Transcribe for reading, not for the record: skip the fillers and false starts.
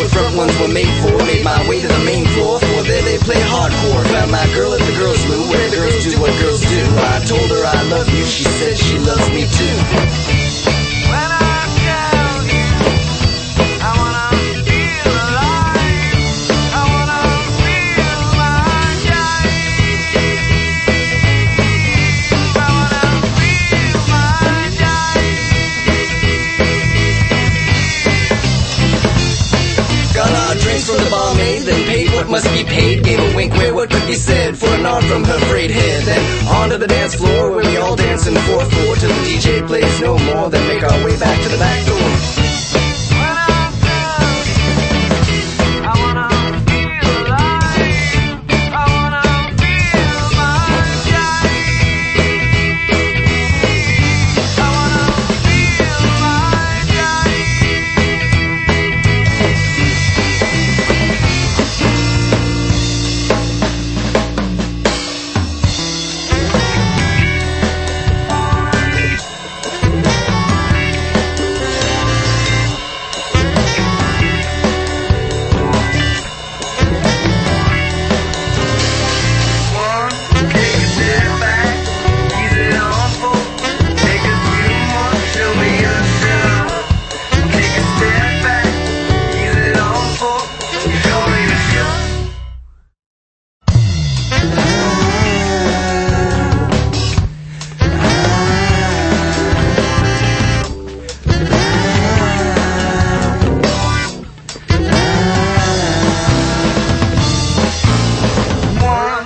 the front ones were made for. Made my way to the main floor, for there they play hardcore. Found my girl at the girls' loo, where girls do what girls do. I told her I love you, she said she loves me too. When I tell you, I wanna feel alive. I wanna feel my jive. I wanna feel my jive. Got our drinks from the barmaid, then paid what must be paid. Gave a wink where what could be said for a nod from her frayed head. Then on to the dance floor where we all dance in 4/4 till the DJ plays no more. Then make our way back to the back door.